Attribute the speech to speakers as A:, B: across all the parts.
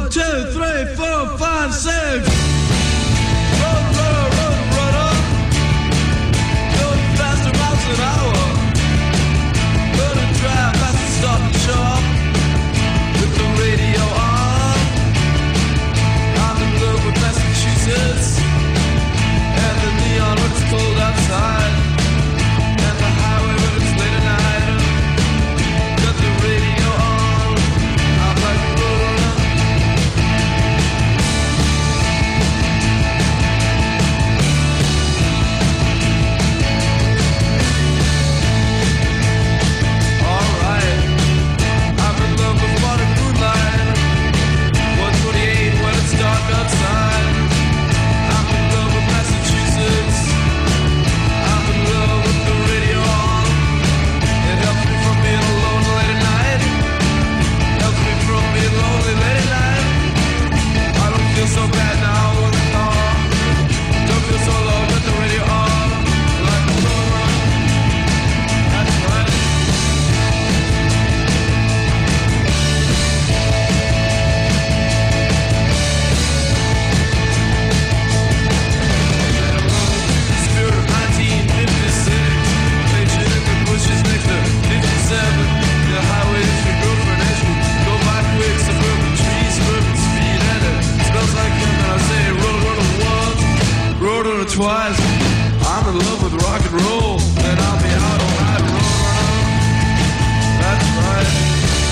A: Twice. I'm in love with rock and roll, and I'll be out all night and roll. That's right.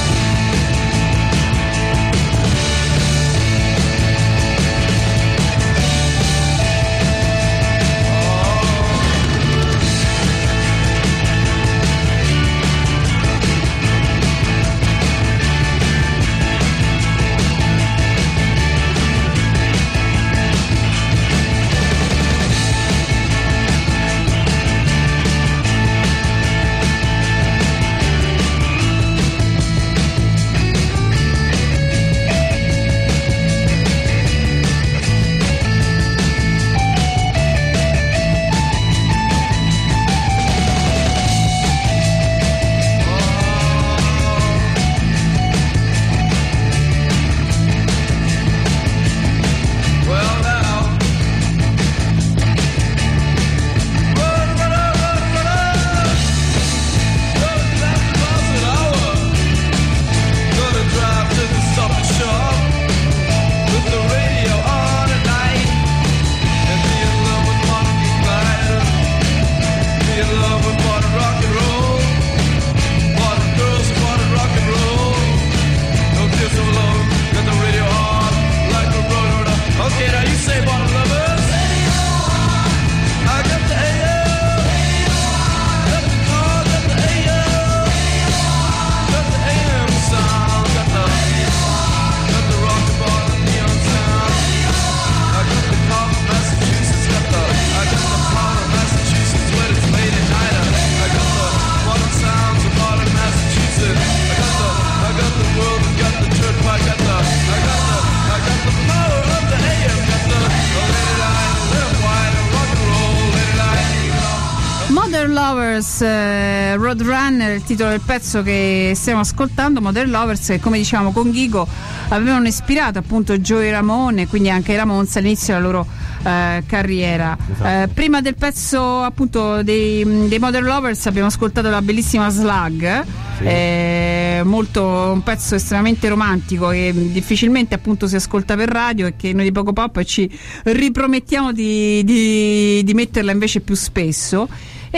B: Roadrunner, il titolo del pezzo che stiamo ascoltando. Modern Lovers, che come diciamo con Ghigo avevano ispirato appunto Joey Ramone, quindi anche i Ramones all'inizio della loro carriera.
C: Esatto.
B: Prima del pezzo appunto dei Modern Lovers abbiamo ascoltato la bellissima Slug, sì. Un pezzo estremamente romantico che difficilmente appunto si ascolta per radio e che noi di Poco Pop ci ripromettiamo di metterla invece più spesso.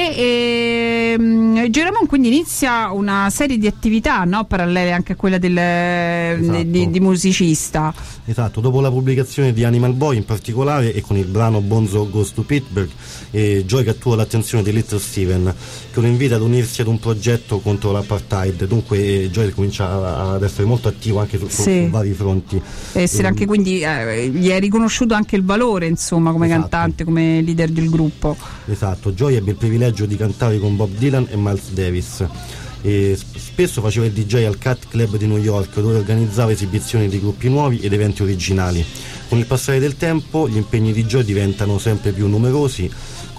B: E Joey Ramone quindi inizia una serie di attività, no? Parallele anche a quella
C: esatto.
B: di musicista.
C: Esatto, dopo la pubblicazione di Animal Boy in particolare e con il brano Bonzo Goes to Pittsburgh, Joey cattura l'attenzione di Little Steven, che lo invita ad unirsi ad un progetto contro l'apartheid. Dunque Joey comincia ad essere molto attivo anche su vari fronti.
B: Essere anche quindi gli è riconosciuto anche il valore, insomma, come
C: esatto.
B: cantante, come leader del gruppo.
C: Esatto, Joey ebbe il privilegio di cantare con Bob Dylan e Miles Davis. E spesso faceva il DJ al Cat Club di New York, dove organizzava esibizioni di gruppi nuovi ed eventi originali. Con il passare del tempo gli impegni di Joey diventano sempre più numerosi,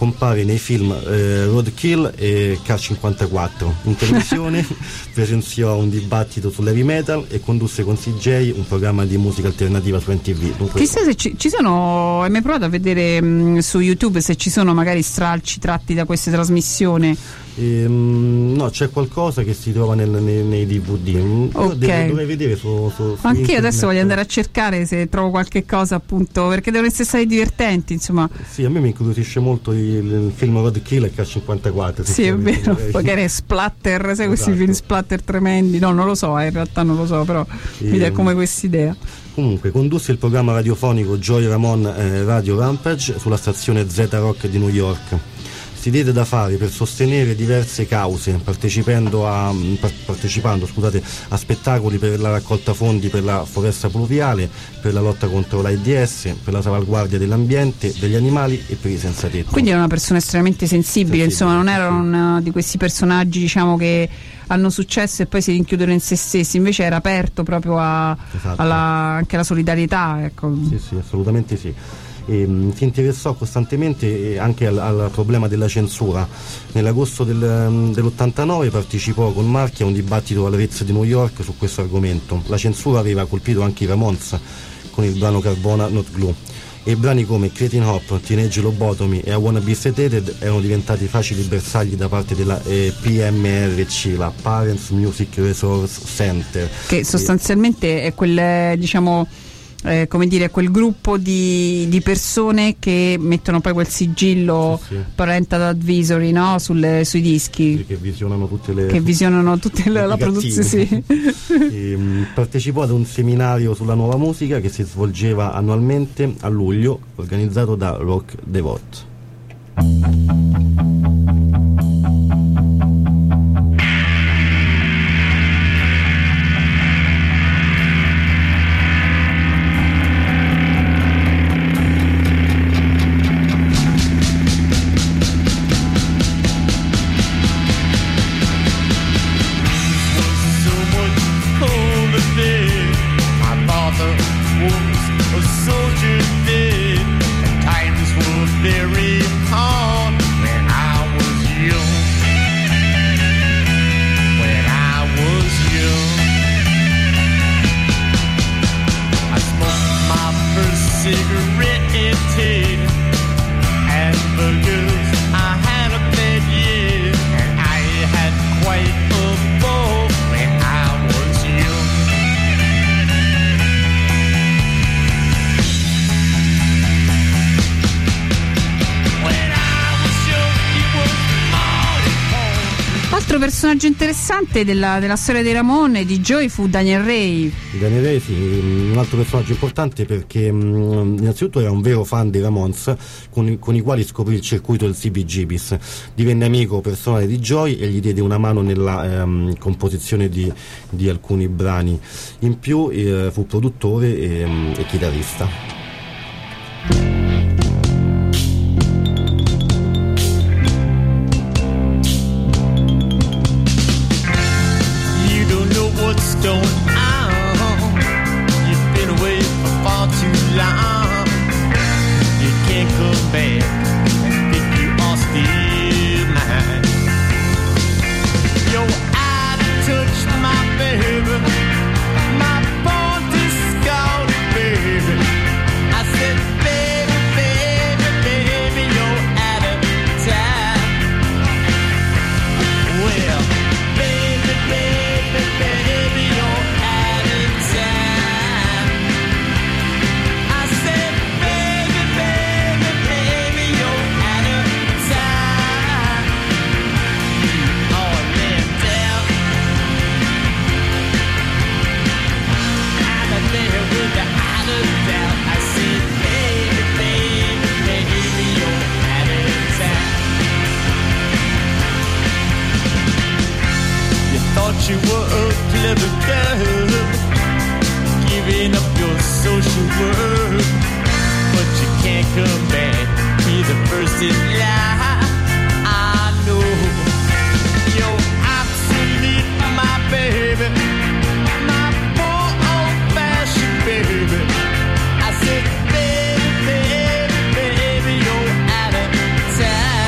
C: compare nei film Roadkill e K54. In televisione presenziò un dibattito sull'heavy metal e condusse con CJ un programma di musica alternativa su NTV. Dunque,
B: chissà se ci sono, hai mai provato a vedere su YouTube se ci sono magari stralci tratti da queste trasmissioni?
C: No, c'è qualcosa che si trova nei DVD.
B: Okay.
C: Dovrei vedere su
B: anch'io adesso voglio andare a cercare se trovo qualche cosa, appunto, perché devono essere stati divertenti, insomma.
C: Sì, a me mi incuriosisce molto il film Roadkill e K54.
B: Sì, è vero, magari splatter, sai, questi
C: esatto.
B: film splatter tremendi. No, non lo so, in realtà non lo so, però mi dà come quest'idea.
C: Comunque condusse il programma radiofonico Joey Ramone Radio Rampage sulla stazione Z Rock di New York. Si diede da fare per sostenere diverse cause, partecipando a spettacoli per la raccolta fondi per la foresta pluviale, per la lotta contro l'AIDS, per la salvaguardia dell'ambiente, degli animali e per i senza tetto.
B: Quindi era una persona estremamente sensibile, insomma, non era uno di questi personaggi, diciamo, che hanno successo e poi si rinchiudono in se stessi, invece era aperto proprio
C: esatto.
B: anche alla solidarietà, ecco.
C: Sì, assolutamente sì. Si interessò costantemente anche al problema della censura. Nell'agosto dell'89 partecipò con Marchi a un dibattito al Ritz di New York su questo argomento. La censura aveva colpito anche i Ramones con il brano Carbona Not Glue, e brani come Cretin Hop, Teenage Lobotomy e I Wanna Be Sedated erano diventati facili bersagli da parte della PMRC, la Parents Music Resource Center,
B: che sostanzialmente è quel, diciamo, come dire, quel gruppo di persone che mettono poi quel sigillo parental advisory, no? Sui dischi,
C: che visionano tutte
B: la produzione, sì.
C: Partecipò ad un seminario sulla nuova musica che si svolgeva annualmente a luglio, organizzato da Rock Devote.
B: Personaggio interessante della storia dei Ramone, di Joey, fu Daniel Ray.
C: Daniel Ray, sì, un altro personaggio importante perché innanzitutto era un vero fan dei Ramones con i quali scoprì il circuito del CBGBs. Divenne amico personale di Joey e gli diede una mano nella composizione di alcuni brani. In più fu produttore e chitarrista.
D: Time.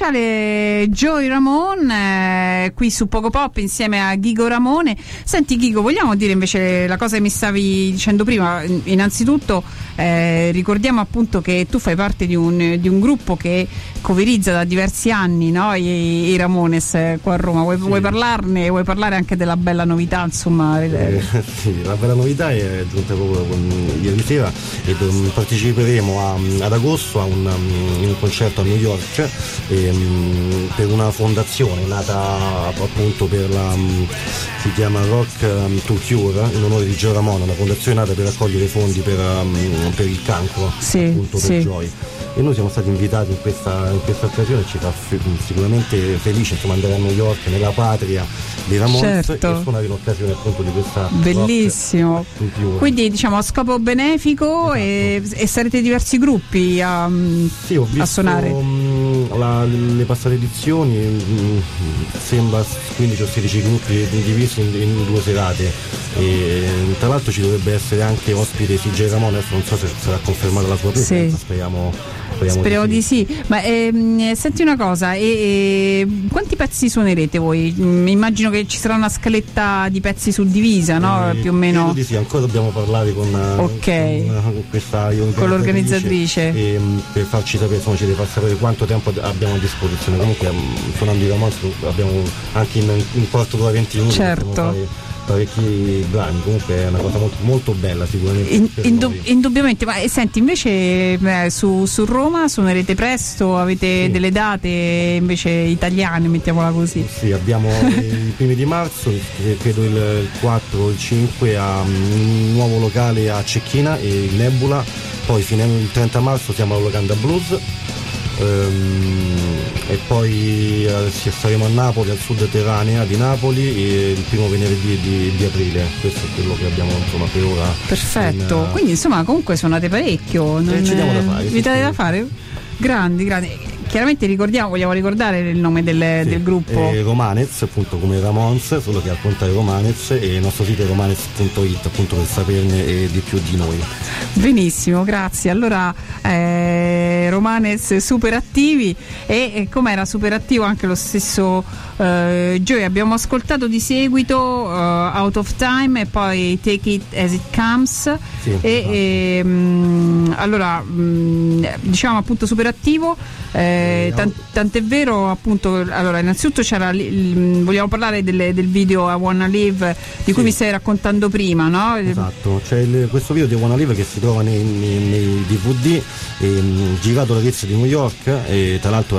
B: speciale Joey Ramone qui su Poco Pop insieme a Ghigo Ramone. Senti Ghigo, vogliamo dire invece la cosa che mi stavi dicendo prima? Innanzitutto ricordiamo appunto che tu fai parte di un gruppo che coverizza da diversi anni, no? I Ramones qua a Roma. Vuoi parlarne? Vuoi parlare anche della bella novità, insomma?
C: Sì, la bella novità è giunta proprio ieri sera e parteciperemo ad agosto in un concerto a New York per una fondazione nata appunto si chiama Rock to Cure, in onore di Joey Ramone, una fondazione nata per raccogliere fondi per il cancro, appunto per Joey. E noi siamo stati invitati in questa occasione, ci fa sicuramente felice, insomma, andare a New York, nella patria dei Ramones, e suonare in occasione appunto di questa
B: bellissimo. Quindi diciamo a scopo benefico, esatto. E sarete diversi gruppi a suonare. Le passate edizioni sembra 15 o 16 gruppi divisi in 2 serate, e tra l'altro ci dovrebbe essere anche ospite CJ Ramone, non so se sarà confermata la sua presenza, speriamo di sì. Ma senti una cosa, quanti pezzi suonerete voi? Immagino che ci sarà una scaletta di pezzi suddivisa, no? Più o meno.
C: Credo di sì, ancora dobbiamo parlare con
B: l'organizzatrice
C: per farci sapere, insomma, ci deve far sapere quanto tempo abbiamo a disposizione. Comunque suonando i Ramones abbiamo anche in quarto d'ora 20 minuti.
B: Certo.
C: Parecchi brani, comunque è una cosa molto, molto bella sicuramente.
B: Indubbiamente. Ma senti, invece su Roma suonerete presto? Avete delle date invece italiane, mettiamola così?
C: Sì, abbiamo i primi di marzo, credo il 4 o il 5 a un nuovo locale a Cecchina e il Nebula, poi il 30 marzo siamo alla Locanda Blues. E poi saremo a Napoli, al sud Terranea di Napoli, e il primo venerdì di aprile. Questo è quello che abbiamo, insomma, per ora.
B: Perfetto, quindi insomma comunque suonate parecchio,
C: ci diamo da fare.
B: Vi date da fare? Grandi. Chiaramente vogliamo ricordare il nome del gruppo.
C: Romanez, appunto, come Ramones, solo che al contrario Romanez, e il nostro sito è romanez.it, appunto, per saperne di più di noi.
B: Benissimo, grazie. Allora Romanez super attivi, e com'era super attivo anche lo stesso Joey. Abbiamo ascoltato di seguito Out of Time e poi Take It As It Comes, allora diciamo appunto super attivo, tant'è vero appunto. Allora innanzitutto vogliamo parlare del video I Wanna Live di cui mi stai raccontando prima, no?
C: Esatto, c'è questo video di I Wanna Live che si trova nei DVD, girato da Riz di New York, e tra l'altro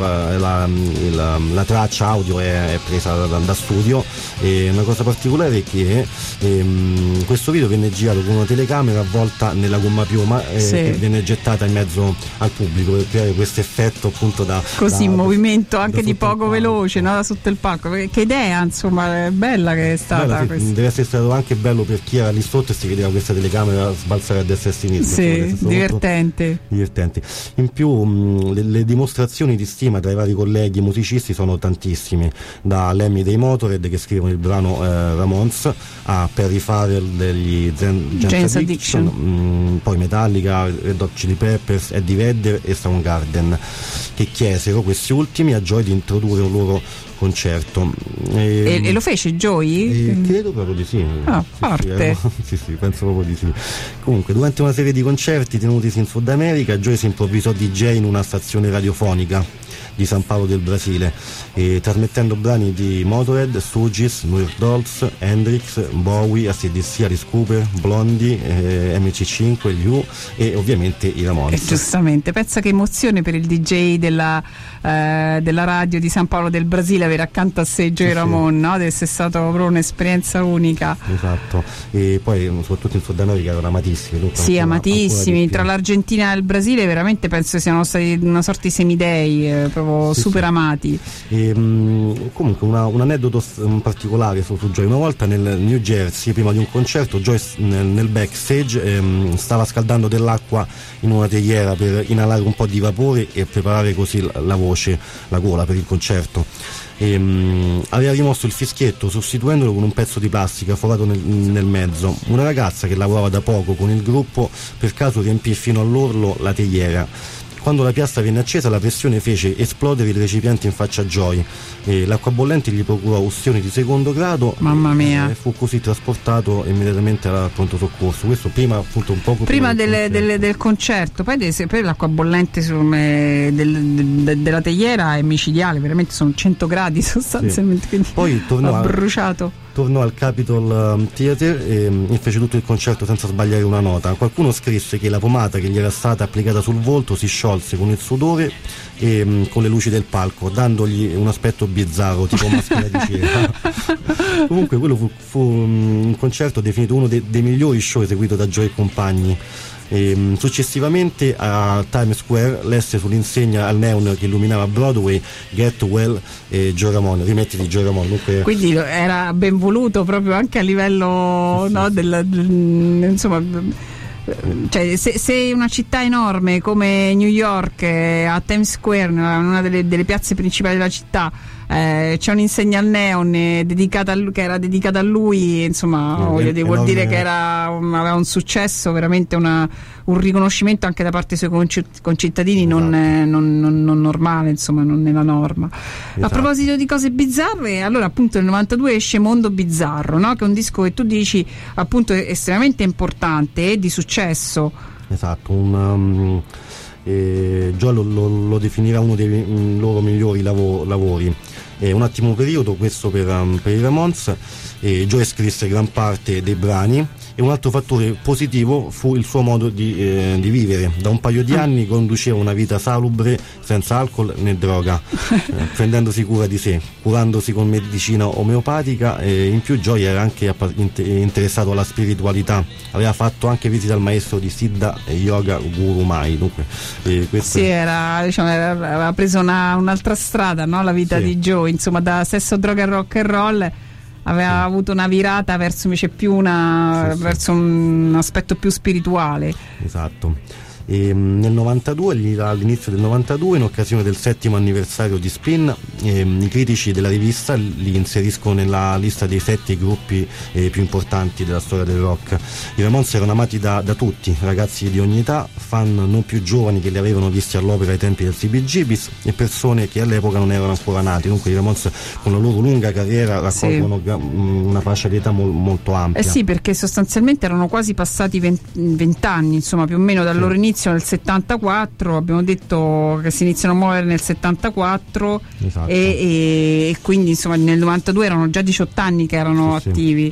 C: la traccia audio è presa da studio. E una cosa particolare è che questo video venne girato con una telecamera avvolta nella gomma piuma, che viene gettata in mezzo al pubblico per creare questo effetto appunto
B: in movimento anche di poco veloce, no? Da sotto il palco. Che idea, insomma, è bella che è stata.
C: Sì, deve essere stato anche bello per chi era lì sotto e si vedeva questa telecamera sbalzare a destra e a sinistra.
B: Sì, divertente.
C: In più le dimostrazioni di stima tra i vari colleghi musicisti sono tantissime, da Lemmy dei Motorhead, che scrivono il brano Ramones, a Perry Farrell degli Jane's Addiction, poi Metallica, Red Hot Chili Peppers, Eddie Vedder e Soundgarden, che chiesero questi ultimi a Joey di introdurre un loro concerto.
B: E lo fece Joey?
C: Credo proprio di sì.
B: Forte.
C: Sì, penso proprio di sì. Comunque, durante una serie di concerti tenutisi in Sud America, Joey si improvvisò DJ in una stazione radiofonica di San Paolo del Brasile, trasmettendo brani di Motorhead, Stooges, New York Dolls, Hendrix, Bowie, AC/DC, Alice Cooper, Blondie, MC5, gli U e ovviamente i Ramones.
B: Giustamente, pensa che emozione per il DJ della radio di San Paolo del Brasile avere accanto a sé Joey Ramone, no? Deve essere stata proprio un'esperienza unica.
C: Esatto, e poi soprattutto in Sud America erano amatissimi.
B: Amatissimi, tra l'Argentina e il Brasile veramente penso siano stati una sorta di semidei, super amati.
C: Comunque un aneddoto particolare su Joey: una volta nel New Jersey, prima di un concerto, Joey nel backstage stava scaldando dell'acqua in una teiera per inalare un po' di vapore e preparare così la voce, la gola per il concerto. Aveva rimosso il fischietto sostituendolo con un pezzo di plastica forato nel mezzo. Una ragazza che lavorava da poco con il gruppo per caso riempì fino all'orlo la teiera. Quando la piastra venne accesa, la pressione fece esplodere il recipiente in faccia a Joy e l'acqua bollente gli procurò ustioni di secondo grado.
B: Mamma mia.
C: Fu così trasportato immediatamente al pronto soccorso. Questo prima, appunto, un poco
B: prima del concerto. Poi l'acqua bollente della teiera è micidiale, veramente sono 100 gradi sostanzialmente, quindi
C: poi
B: bruciato.
C: Tornò al Capitol Theatre e fece tutto il concerto senza sbagliare una nota. Qualcuno scrisse che la pomata che gli era stata applicata sul volto si sciolse con il sudore e con le luci del palco, dandogli un aspetto bizzarro, tipo maschera di cera. Comunque quello fu un concerto definito uno dei migliori show eseguito da Joy e compagni. Successivamente a Times Square lesse sull'insegna al neon che illuminava Broadway Get Well e Joe Ramone, rimetti di Joe Ramone. Dunque,
B: quindi era ben voluto proprio anche a livello, no, insomma, cioè, se una città enorme come New York, a Times Square, una delle piazze principali della città, c'è un'insegna al neon che era dedicata a lui, insomma, vuol dire che aveva un successo, veramente un riconoscimento anche da parte dei suoi concittadini, esatto. non normale, insomma, non nella norma. Esatto. A proposito di cose bizzarre, allora appunto nel 92 esce Mondo Bizzarro, no? Che è un disco che tu dici appunto estremamente importante e di successo.
C: Esatto, Joe lo definiva uno dei loro migliori lavori. È un attimo periodo questo per i Ramones. Joe scrisse gran parte dei brani e un altro fattore positivo fu il suo modo di vivere. Da un paio di anni conduceva una vita salubre, senza alcol né droga, prendendosi cura di sé, curandosi con medicina omeopatica. In più Joy era anche interessato alla spiritualità, aveva fatto anche visite al maestro di Siddha e Yoga Guru Mai. Dunque,
B: sì, aveva preso un'altra strada, no? La vita di Joe, insomma, da sesso, droga e rock and roll aveva avuto una virata verso invece più verso un aspetto più spirituale.
C: Esatto. E nel 92, all'inizio del 92, in occasione del 7° anniversario di Spin, i critici della rivista li inseriscono nella lista dei 7 gruppi più importanti della storia del rock. I Ramones erano amati da tutti, ragazzi di ogni età, fan non più giovani che li avevano visti all'opera ai tempi del CBGBs e persone che all'epoca non erano ancora nati. Dunque i Ramones, con la loro lunga carriera, raccolgono una fascia di età molto ampia.
B: Sì, perché sostanzialmente erano quasi passati 20 anni, insomma, più o meno dal loro inizio nel 74, abbiamo detto che si iniziano a muovere nel 74, esatto. e quindi insomma nel 92 erano già 18 anni che erano attivi.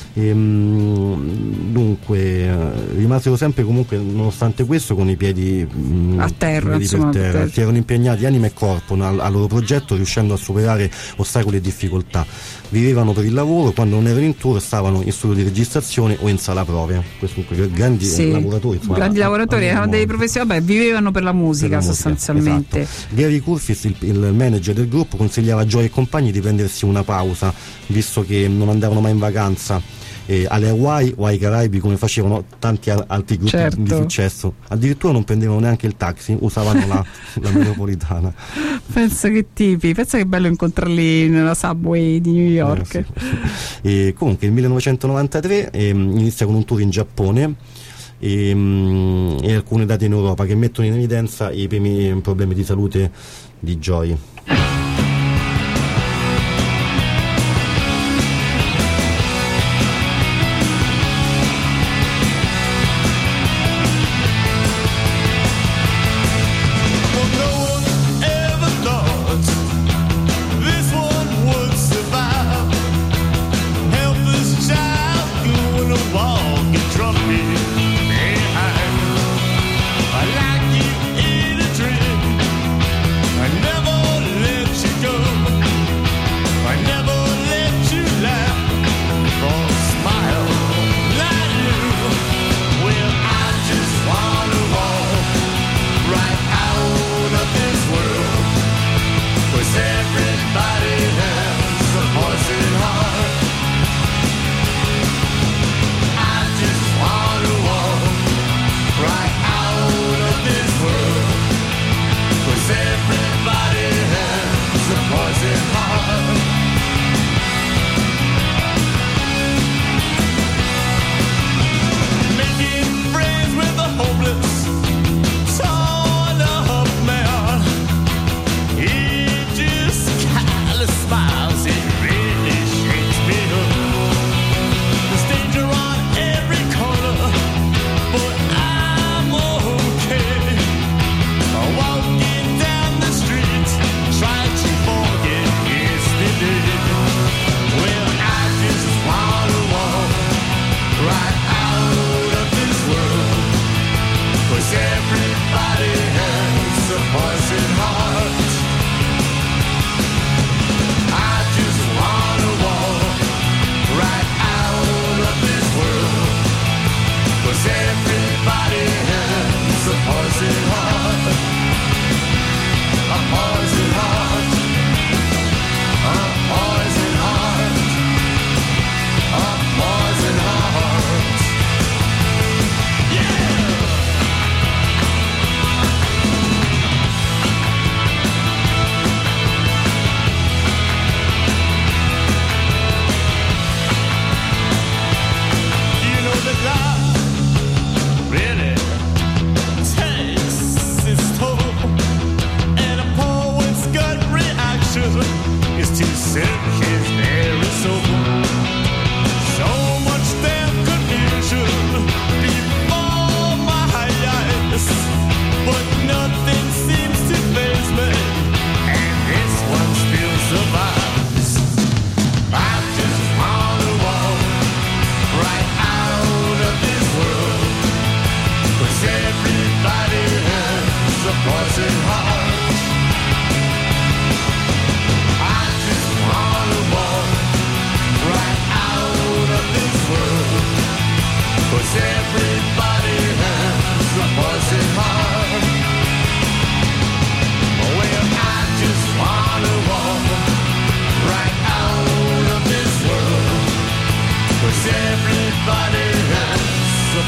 C: Dunque rimasero sempre comunque, nonostante questo, con i piedi
B: a terra, insomma,
C: per terra. Si erano impegnati anima e corpo al loro progetto, riuscendo a superare ostacoli e difficoltà. Vivevano per il lavoro, quando non erano in tour stavano in studio di registrazione o in sala prove. Questi grandi lavoratori, insomma,
B: grandi lavoratori, erano dei professionisti, vivevano per la musica, sostanzialmente.
C: Esatto. Gary Curtis, il manager del gruppo, consigliava a Joy e compagni di prendersi una pausa, visto che non andavano mai in vacanza alle Hawaii o ai Caraibi come facevano tanti altri gruppi di successo. Addirittura non prendevano neanche il taxi, usavano la metropolitana.
B: Pensa che bello incontrarli nella subway di New York.
C: E comunque nel 1993 inizia con un tour in Giappone e alcune date in Europa che mettono in evidenza i primi problemi di salute di Joy.
D: I like you in a dream. I never let you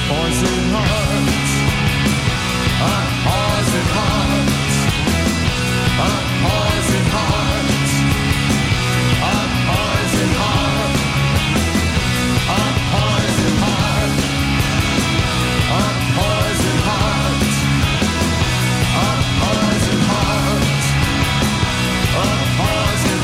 A: poison hearts, poison hearts, poison hearts, poison heart, poison heart, poison heart, poison heart, poison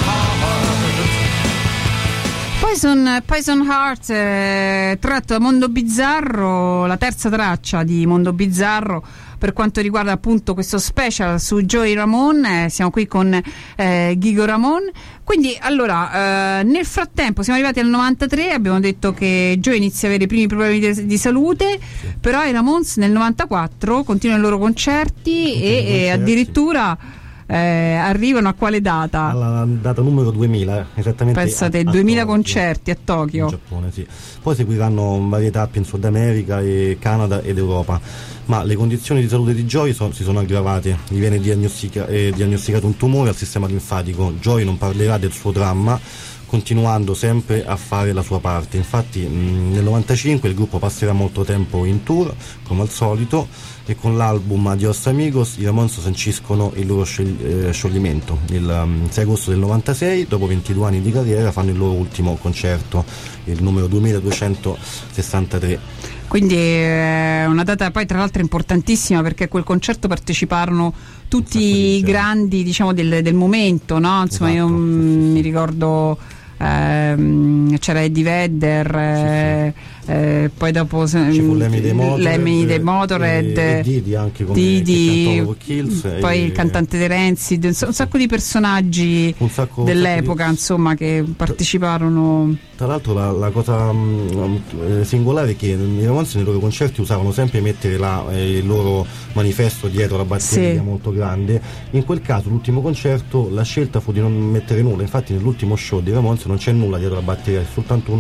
A: heart.
B: Poison Heart, tratto da Mondo Bizzarro, la terza traccia di Mondo Bizzarro per quanto riguarda appunto questo special su Joey Ramone. Siamo qui con Gigo Ramone. Quindi allora nel frattempo siamo arrivati al 93, abbiamo detto che Joey inizia a avere i primi problemi di salute, però i Ramones nel 94 continuano i loro concerti e addirittura arrivano a quale data?
C: Alla data numero 2000, esattamente.
B: Pensate, 2000 concerti a Tokyo.
C: In Giappone, sì. Poi seguiranno varie tappe in Sud America, e Canada ed Europa. Ma le condizioni di salute di Joey si sono aggravate. Gli viene diagnosticato un tumore al sistema linfatico. Joey non parlerà del suo dramma, continuando sempre a fare la sua parte. Infatti nel 95 il gruppo passerà molto tempo in tour, come al solito, e con l'album Adios Amigos i Ramones sanciscono il loro scioglimento. Il 6 agosto del 96, dopo 22 anni di carriera, fanno il loro ultimo concerto, il numero 2263.
B: Quindi è una data poi tra l'altro importantissima, perché a quel concerto parteciparono tutti i grandi, diciamo, del momento, no? Insomma, esatto, io mi ricordo c'era Eddie Vedder, poi dopo
C: ci fu Lemmy dei
B: Motorhead,
C: e Didi anche come Didi, Kills,
B: poi il cantante De Renzi, un sacco di personaggi dell'epoca, insomma, che parteciparono.
C: Tra l'altro la cosa singolare è che i Ramones nei loro concerti usavano sempre mettere il loro manifesto dietro la batteria, sì, molto grande. In quel caso l'ultimo concerto la scelta fu di non mettere nulla, infatti nell'ultimo show di Ramones non c'è nulla dietro la batteria, è soltanto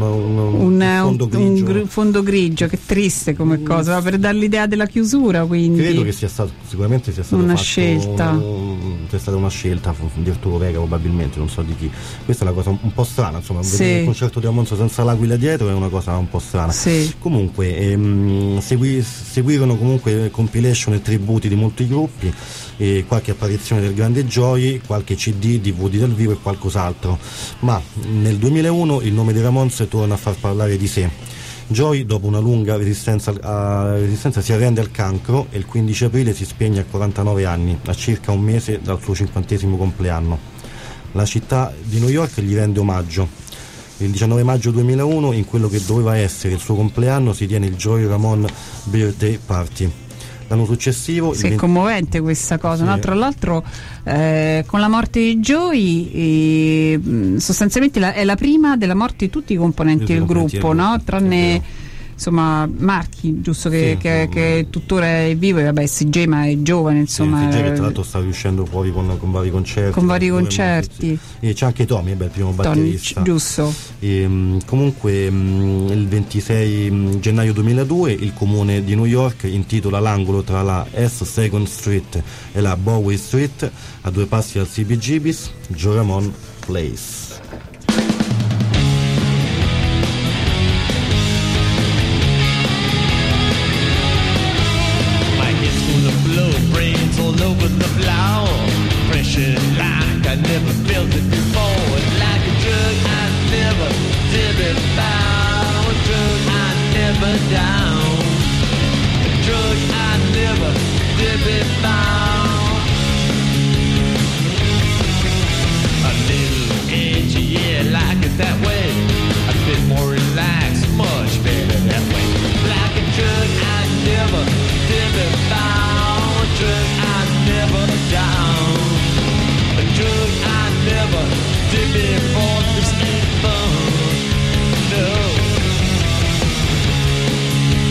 C: un
B: fondo grigio. Che triste come cosa, per dar l'idea della chiusura. Quindi
C: credo che sicuramente sia stata
B: una scelta,
C: c'è stata una scelta di Arturo Vega, probabilmente, non so di chi. Questa è una cosa un po' strana, insomma,
B: sì,
C: vedere un concerto di Ramones senza l'aquila dietro è una cosa un po' strana,
B: sì.
C: Comunque seguirono comunque compilation e tributi di molti gruppi, e qualche apparizione del grande Joey, qualche CD, DVD dal vivo e qualcos'altro, ma nel 2001 il nome dei Ramones torna a far parlare di sé. Joey, dopo una lunga resistenza si arrende al cancro e il 15 aprile si spegne a 49 anni, a circa un mese dal suo 50° compleanno. La città di New York gli rende omaggio. Il 19 maggio 2001, in quello che doveva essere il suo compleanno, si tiene il Joey Ramone Birthday Party. L'anno successivo...
B: Sì, è commovente questa cosa, sì, no? Tra l'altro con la morte di Joey sostanzialmente è la prima della morte di tutti i componenti del gruppo, no? Tranne insomma Marchi, giusto, che tuttora è vivo, e vabbè CJ, ma è giovane, insomma,
C: CJ, che tra l'altro sta riuscendo fuori con vari concerti, e c'è anche Tommy, il primo batterista,
B: giusto.
C: Comunque il 26 gennaio 2002 il comune di New York intitola l'angolo tra la S Second Street e la Bowery Street, a 2 passi dal CBGB's, Joey Ramone Place.
A: All over the floor, pressure like I never felt it before. It's like a drug I never did before, a drug I never down, a drug I never did before. A little edgy, yeah, like it that way. A bit more relaxed, much better that way. Like a drug I never did before, a drug I never down, a drug I never did before. This ain't fun, no.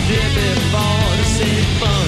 A: did before to save fun.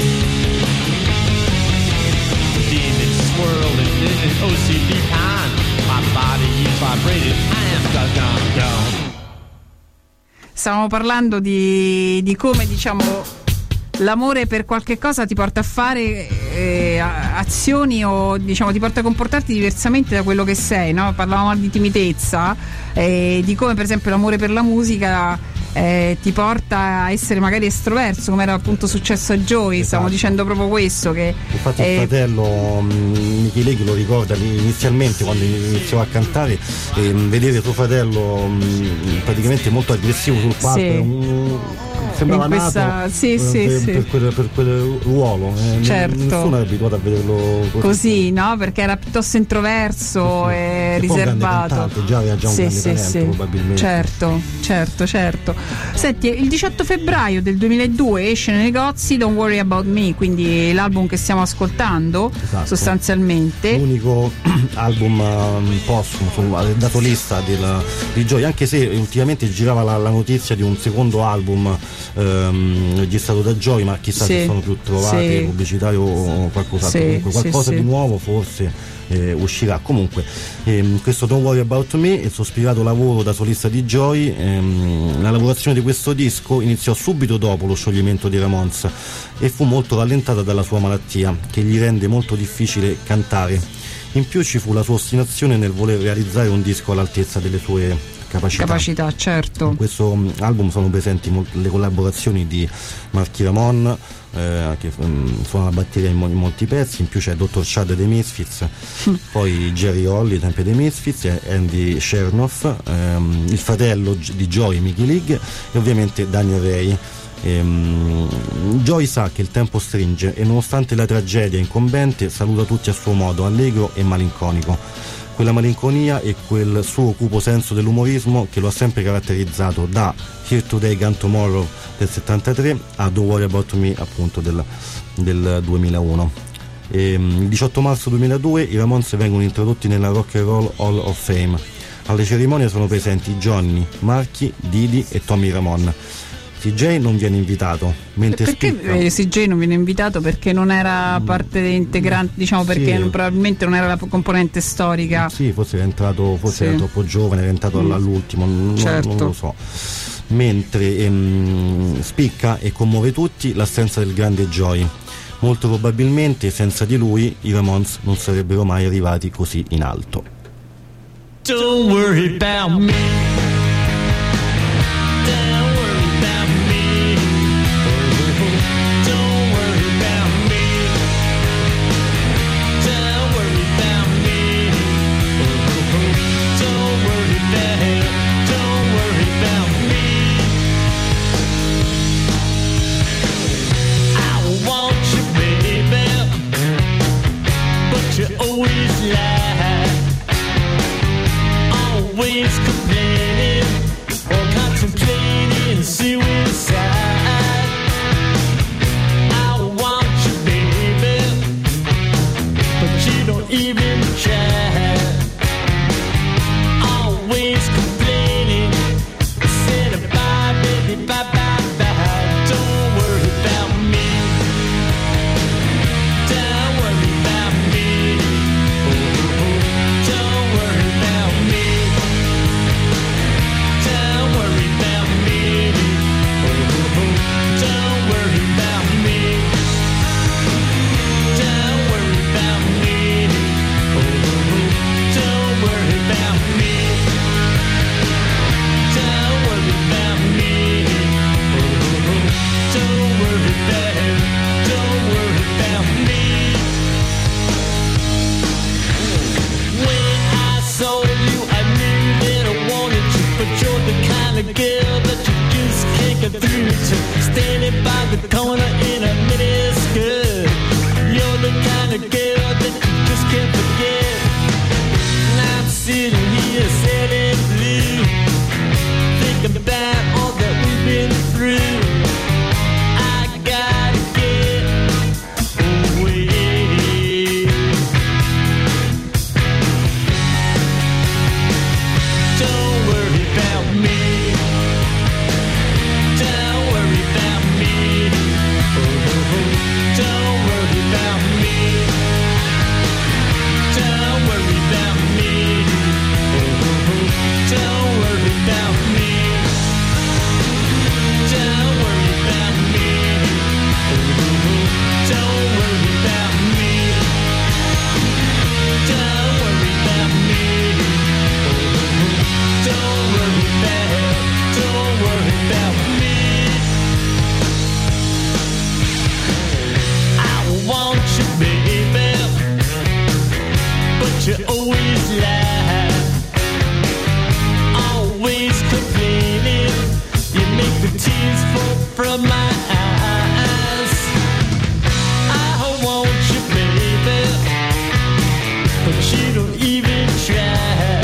A: Demons swirling in an OCD pond. My body is vibrating, I am gone.
B: Stavamo parlando di come, diciamo, l'amore per qualche cosa ti porta a fare azioni o, diciamo, ti porta a comportarti diversamente da quello che sei, no? Parlavamo di timidezza, di come per esempio l'amore per la musica ti porta a essere magari estroverso, come era appunto successo a Joey.
C: Esatto.
B: Stavamo dicendo proprio questo, che
C: infatti il fratello Mickey League lo ricorda inizialmente quando iniziò a cantare, vedere suo fratello praticamente molto aggressivo sul palco, sembrava
B: questa,
C: nato per quel ruolo,
B: certo.
C: Nessuno è abituato a vederlo così,
B: no? Perché era piuttosto introverso e riservato.
C: Cantante, già aveva già un grande talento, probabilmente.
B: Certo. Senti, il 18 febbraio del 2002 esce nei negozi Don't Worry About Me, quindi l'album che stiamo ascoltando, esatto, sostanzialmente
C: l'unico album postumo da solista di Joey, anche se ultimamente girava la notizia di un secondo album registrato da Joey, ma chissà se sono più trovate pubblicitarie o qualcos'altro. Comunque qualcosa di nuovo forse uscirà. Comunque questo Don't Worry About Me, il sospirato lavoro da solista di Joey, la lavorazione di questo disco iniziò subito dopo lo scioglimento dei Ramones e fu molto rallentata dalla sua malattia, che gli rende molto difficile cantare. In più ci fu la sua ostinazione nel voler realizzare un disco all'altezza delle sue capacità, certo. In questo album sono presenti le collaborazioni di Marky Ramone, che suona la batteria in molti pezzi. In più c'è Dr. Chad dei Misfits, poi Jerry Holly sempre dei Misfits, Andy Chernoff, il fratello di Joey, Mickey League, e ovviamente Daniel Ray. Joey sa che il tempo stringe e nonostante la tragedia incombente saluta tutti a suo modo, allegro e malinconico. Quella malinconia e quel suo cupo senso dell'umorismo che lo ha sempre caratterizzato, da Here Today Gone Tomorrow del 73 a Don't Worry About Me appunto del 2001. Il 18 marzo 2002 i Ramones vengono introdotti nella Rock and Roll Hall of Fame. Alle cerimonie sono presenti Johnny, Marky, Didi e Tommy Ramone. CJ non viene invitato, mentre
B: perché CJ non viene invitato? Perché non era parte integrante, diciamo, perché probabilmente non era la componente storica.
C: Sì, forse era entrato, era troppo giovane, era entrato all'ultimo, non lo so. Mentre spicca e commuove tutti l'assenza del grande Joey. Molto probabilmente senza di lui i Ramones non sarebbero mai arrivati così in alto.
A: Don't worry about me. Don't worry about me. Don't worry about me. of my eyes. I want you, baby, but you don't even try.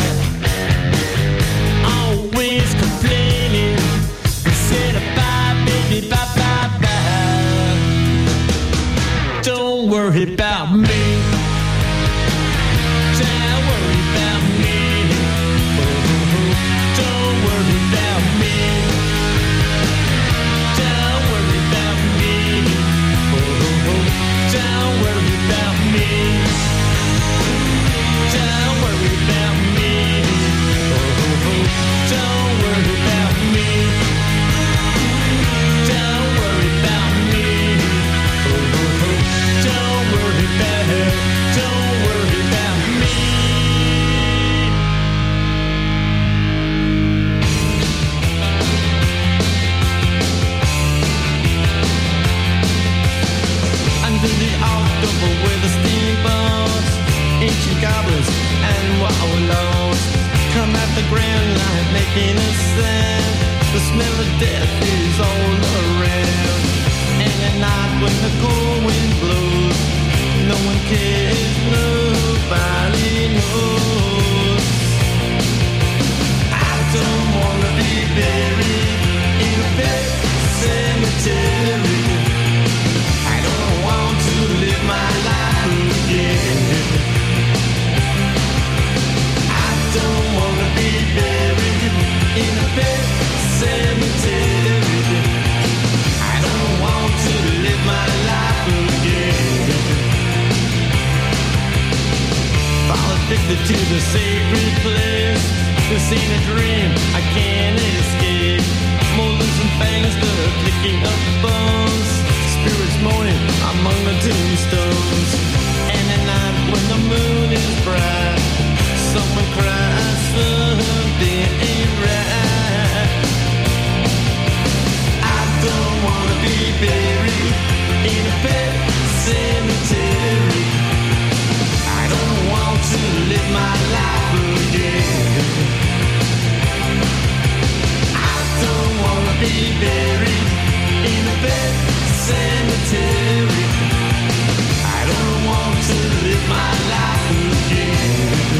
A: Always complaining. You said bye, baby, bye, bye, bye. Don't worry about me. Don't worry about me. Don't worry about me. Don't worry about me. Don't worry about me. Don't worry about me. Don't worry about me. Don't worry about me. Don't worry about her. Don't worry about me. Under the October with the steamboats, ancient goblins and wallows come at the grand line making a sound. The smell of death is all around. And at night when the cold wind blows, no one cares, nobody knows. I don't wanna be buried in a pet cemetery. I don't want to live my life again. I don't wanna be buried in a pet cemetery. I don't want to live my life again. Fall addicted to the sacred place. This ain't a dream, I can't escape. Molars and fangs, the clicking of bones. Spirits moaning among the tombstones. And at night when the moon is bright, someone cries, something ain't right. I don't wanna be buried in a pet cemetery. I don't want to live my life again. I don't wanna be buried in a pet cemetery. I don't want to live my life again.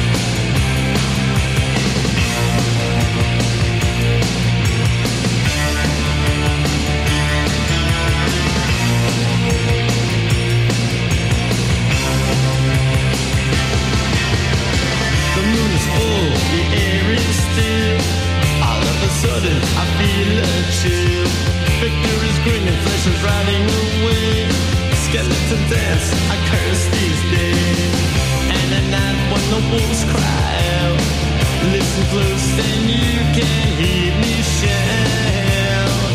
A: The moon is full, the air is still. All of a sudden I feel a chill. Victor is grinning, flesh is riding away. Skeleton dance, I curse these days. And at night when the wolves cry out, listen close and you can hear me shout.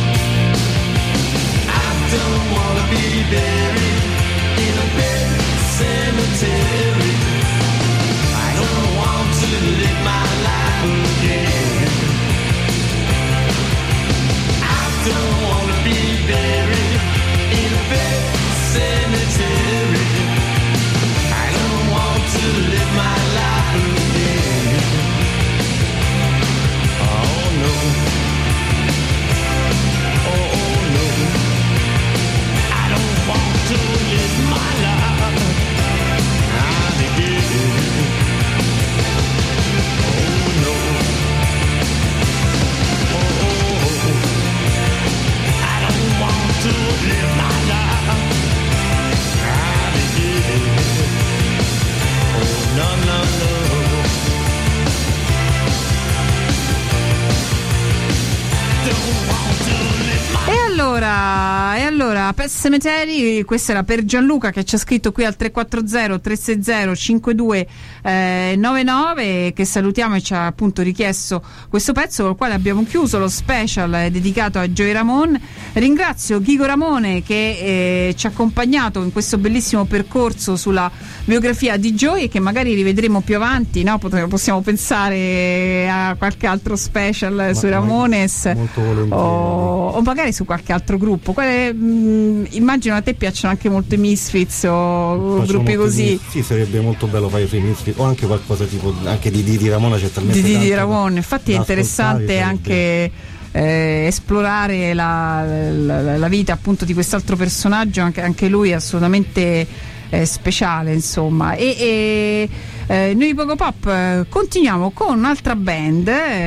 A: I don't wanna be buried in a pet cemetery. I don't want to live my life again. I don't wanna be buried in a pet cemetery. I don't want to live my life again. Oh no. Oh no. I don't want to live my life again. Oh no. Oh, I don't want to live my life again. Oh no, no, no. Don't want to live my
B: E allora, Pet Cemetery, questa era per Gianluca che ci ha scritto qui al 340 360 5299, che salutiamo, e ci ha appunto richiesto questo pezzo con il quale abbiamo chiuso lo special dedicato a Joey Ramone. Ringrazio Ghigo Ramone che ci ha accompagnato in questo bellissimo percorso sulla biografia di Joey, che magari rivedremo più avanti, no? Possiamo pensare a qualche altro special sui Ramones, o magari su qualche altro gruppo. Immagino a te piacciono anche molto i Misfits o gruppi così.
C: Sì, sarebbe molto bello fare i Misfits o anche qualcosa tipo anche di Didi Ramone, c'è talmente
B: di Didi Ramone. Infatti è interessante anche esplorare la vita appunto di quest'altro personaggio, anche lui assolutamente speciale, insomma. E noi di Poco Pop continuiamo con un'altra band,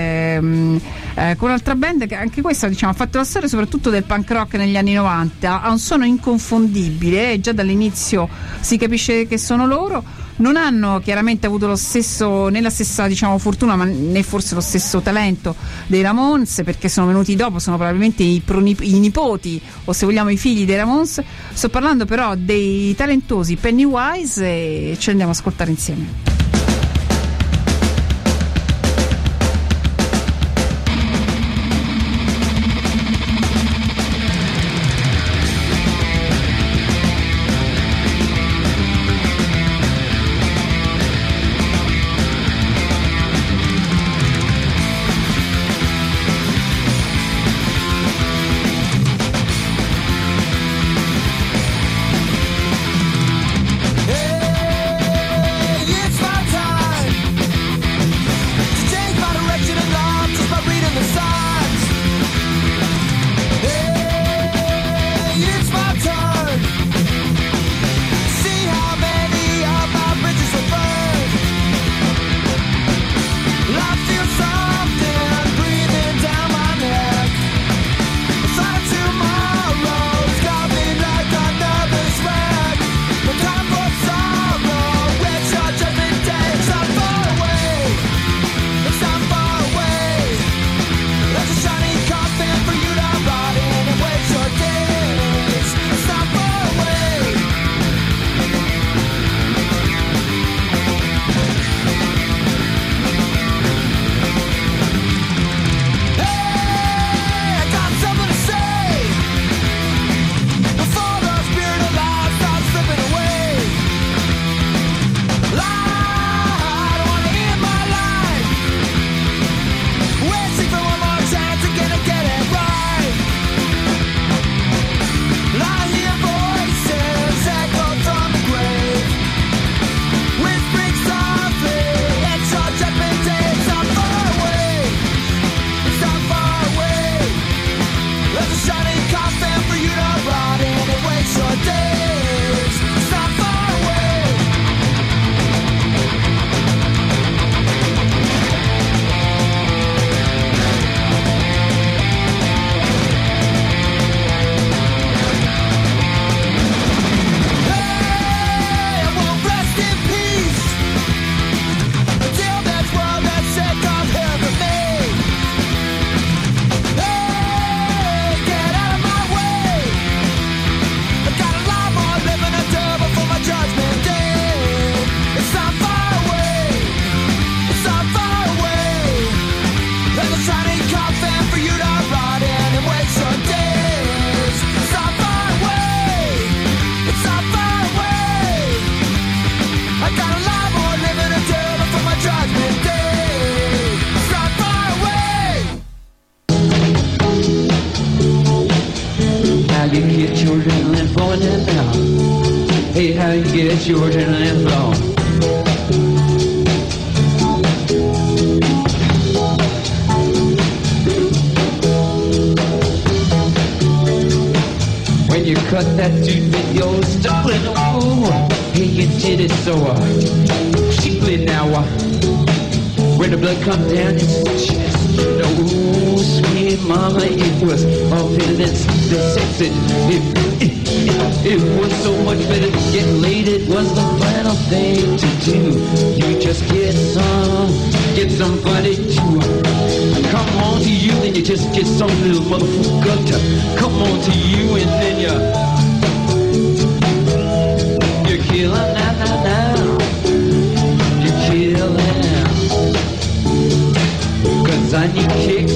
B: che anche questa, diciamo, ha fatto la storia soprattutto del punk rock negli anni 90, ha un suono inconfondibile, già dall'inizio si capisce che sono loro. Non hanno chiaramente avuto lo stesso, né la stessa, diciamo, fortuna, ma né forse lo stesso talento dei Ramones, perché sono venuti dopo, sono probabilmente i nipoti, o se vogliamo i figli dei Ramones. Sto parlando però dei talentosi Pennywise e ce li andiamo ad ascoltare insieme.
A: It's yours and it's long. When you cut that tooth with your stumbling, oh, hey, you did it so cheaply now. When the blood comes down his chest, oh, sweet mama, it was all feelings the sexy. It was so much better to get laid. It was the final thing to do. You just get somebody to come on to you, then you just get some little motherfucker to come on to you, and then you're killing now. You're killing. 'Cause I need kicks.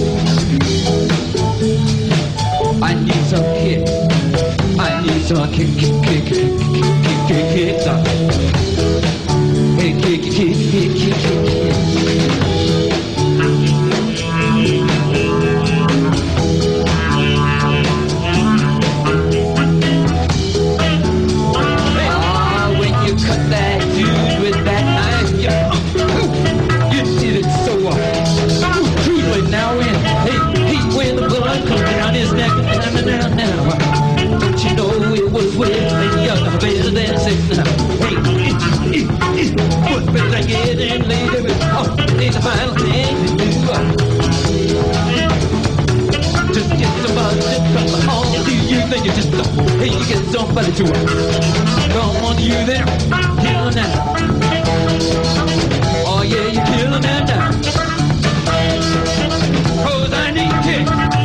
A: I need some kicks. I need some kicks. Hey, kick. When you cut that dude with that knife, you did it so cruelly now. Hey, when the you just don't. Hey, you get don't bother to it. Come on, you there, killing that. Oh yeah, you're killing that now. 'Cause I need kick.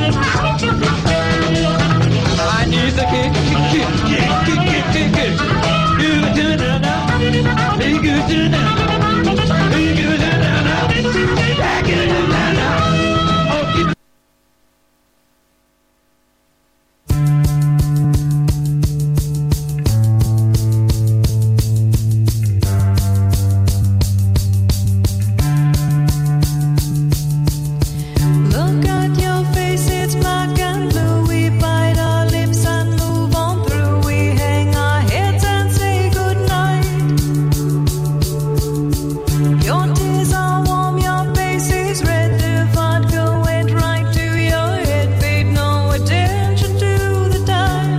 A: I need the kick, kick, kick, kick, kick, kick, kick. You do it now. Hey, you do it now. Hey, you do it now. Back it now. Oh, keep.
D: Look at your face, it's black and blue. We bite our lips and move on through. We hang our heads and say goodnight. Your tears are warm, your face is red. The vodka went right to your head. Paid no attention to the time.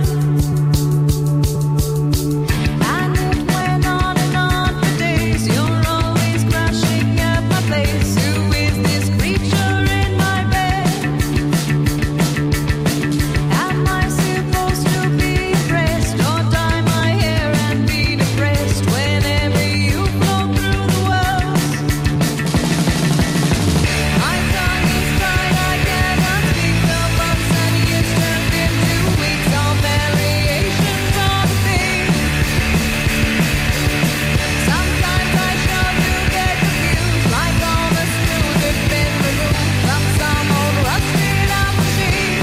D: And it went on and on for days. You're always crashing at my place. Who is this creature in my bed? Am I supposed to be impressed or dye my hair and be depressed whenever you flow through the world? My tongue is tied, I cannot speak. The months and years turned into weeks. All variations on the theme. Sometimes I shout to get confused, like all the screws have been removed from some old rusted out machine.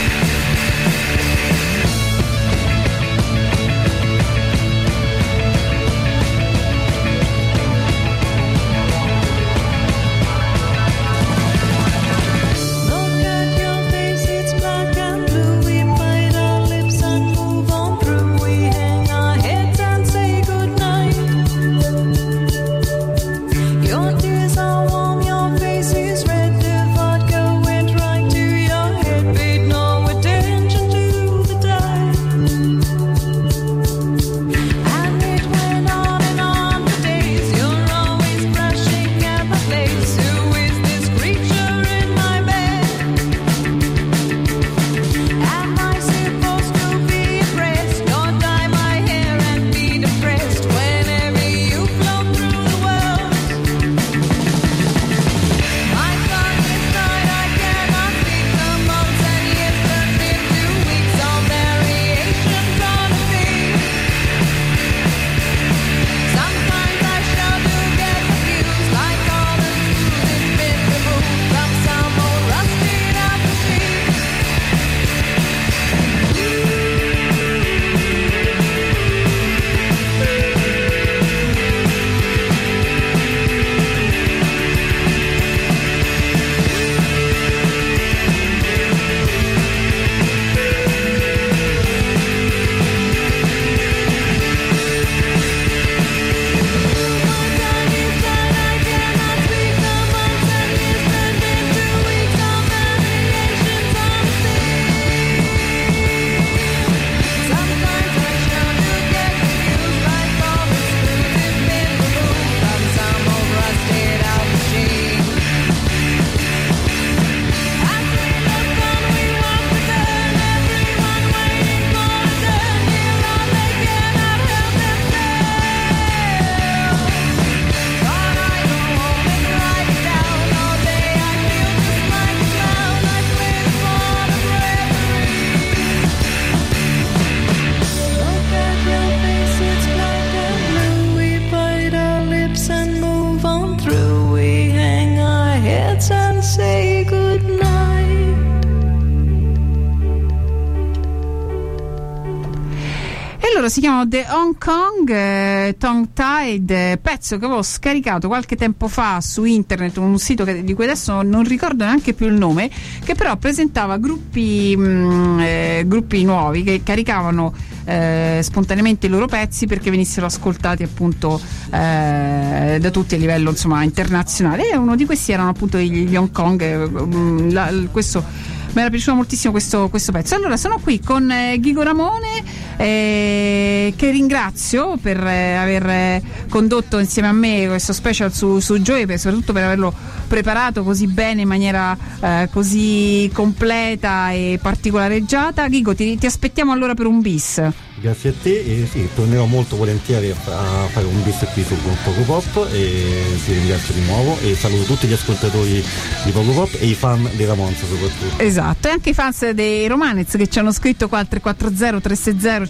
D: Look at your face, it's black and blue. We bite our lips and move on through. We hang our heads and say goodnight. Your tears are warm, your face is red. The vodka went right to your head. Paid no attention to the time. And it went on and on for days. You're always crashing at my place. Who is this creature in my bed? Am I supposed to be impressed or dye my hair and be depressed whenever you flow through the world? My tongue is tied, I cannot speak. The months and years turned into weeks. All variations on a theme. Sometimes I shout to get confused, like all the screws have been removed from some old rusted out machine. Look at your face, it's black and blue. We bite our lips and move on through. We hang our heads and say goodnight.
B: E loro si chiamano The Hong Kong, Tongue Tied, pezzo che avevo scaricato qualche tempo fa su internet, un sito di cui adesso non ricordo neanche più il nome, che però presentava gruppi nuovi che caricavano spontaneamente i loro pezzi perché venissero ascoltati appunto da tutti a livello insomma internazionale, e uno di questi erano appunto gli Hong Kong. Questo mi era piaciuto moltissimo questo pezzo. Allora sono qui con Ghigo Ramone, che ringrazio per aver condotto insieme a me questo special su Joy, soprattutto per averlo preparato così bene, in maniera così completa e particolareggiata. Ghigo, ti aspettiamo allora per un bis.
C: Grazie a te, e sì, tornerò molto volentieri a fare un bis qui su Poco Pop, e ti ringrazio di nuovo e saluto tutti gli ascoltatori di Poco Pop e i fan dei Ramones soprattutto.
B: Esatto, e anche i fans dei Romanez che ci hanno scritto qua al 340 360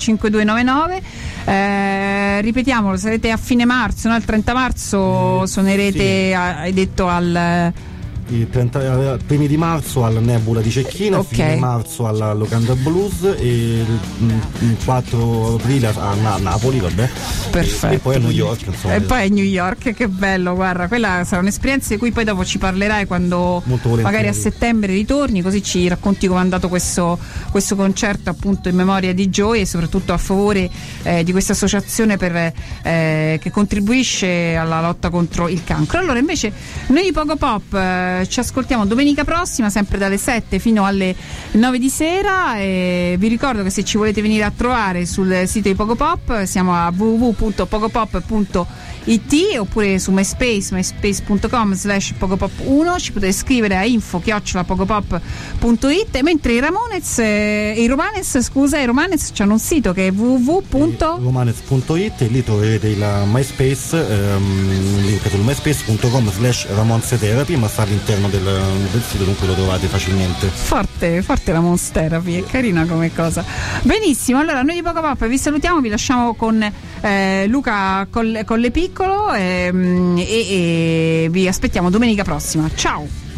B: 5299. Ripetiamolo, sarete a fine marzo, no? Il 30 marzo suonerete, sì. Hai detto
C: i primi di marzo alla Nebula di Cecchina,
B: okay.
C: Fine marzo alla Locanda Blues e il 4 aprile a Napoli, vabbè.
B: Perfetto.
C: E poi a New York, insomma.
B: E poi a New York, che bello, guarda, quella sarà un'esperienza di cui poi dopo ci parlerai quando magari a settembre ritorni, così ci racconti come è andato questo concerto appunto in memoria di Joy e soprattutto a favore di questa associazione che contribuisce alla lotta contro il cancro. Allora invece noi di Poco Pop ci ascoltiamo domenica prossima, sempre dalle 7 fino alle 9 di sera, e vi ricordo che se ci volete venire a trovare sul sito di Poco Pop siamo a www.pocopop.it oppure su myspace.com/pocopop1, ci potete scrivere a info@pocopop.it, mentre i Romanes ci hanno un sito che è
C: www.romanes.it, e lì troverete il MySpace, link sul myspace.com/ramonsetherapy, ma sta all'interno del sito, dunque lo trovate facilmente.
B: Forte la Monster Therapy, è carina come cosa. Benissimo, allora noi di Poco Pop vi salutiamo, vi lasciamo con Luca Colle Piccolo e vi aspettiamo domenica prossima. Ciao!